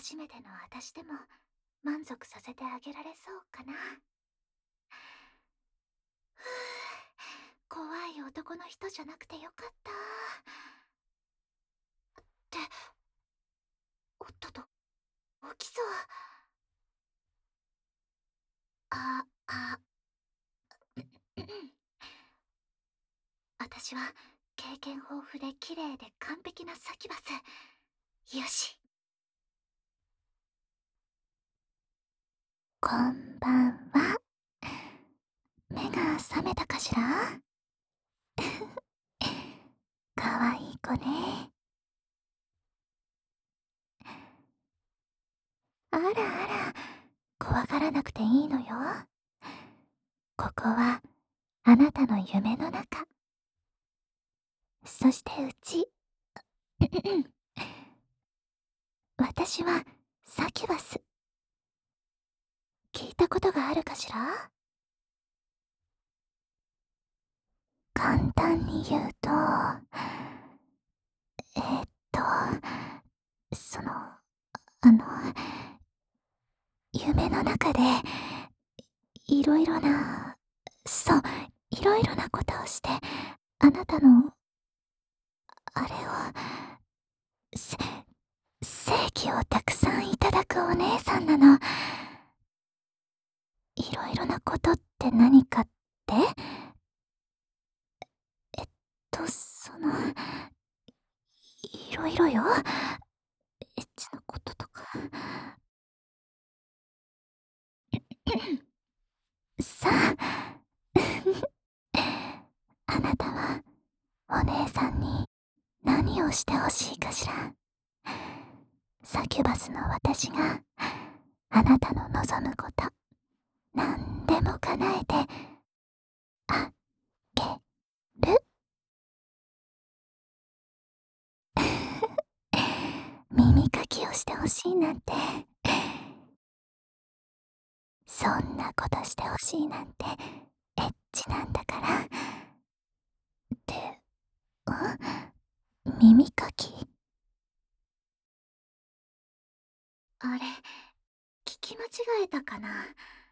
初めての私でも満足させてあげられそうかな。ふぅ、怖い男の人じゃなくてよかった。っておっとっと、起きそう。私は経験豊富で綺麗で完璧なサキュバス。よし。こんばんは。目が覚めたかしら？かわいい子ね。あらあら、怖がらなくていいのよ。ここはあなたの夢の中。そしてうち私はサキュバス。聞いたことがあるかしら？簡単に言うと、えーっと、その、夢の中で、いろいろな、そう、いろいろなことをして、あなたの、あれを、せ、正気をたくさんいただくお姉さんなの。いろいろなことって何かって？えっいろいろよ。エッチなこととか。さあ、あなたは、お姉さんに何をしてほしいかしら。サキュバスの私があなたの望むこと、なんでも叶えてあげる。耳かきをしてほしいなんて、そんなことしてほしいなんてエッチなんだから。って、耳かき？あれ、聞き間違えたかな。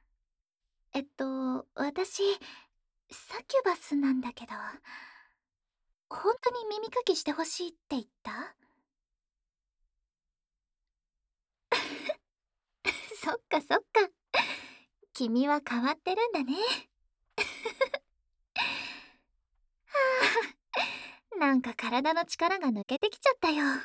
私、サキュバスなんだけど、本当に耳かきしてほしいって言った？そっかそっか。君は変わってるんだね。はあ、なんか体の力が抜けてきちゃったよ。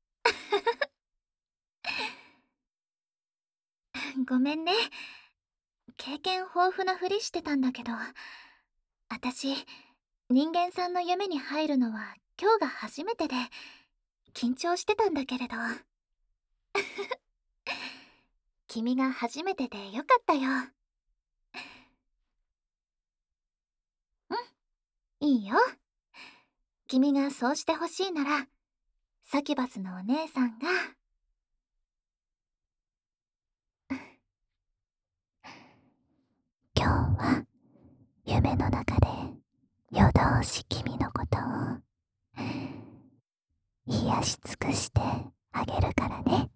ごめんね。経験豊富なふりしてたんだけど、私、人間さんの夢に入るのは今日が初めてで、緊張してたんだけれど。君が初めてでよかったよ。うん、いいよ。君がそうしてほしいなら、サキュバスのお姉さんが、今日は夢の中で夜通し君のことを癒し尽くしてあげるからね。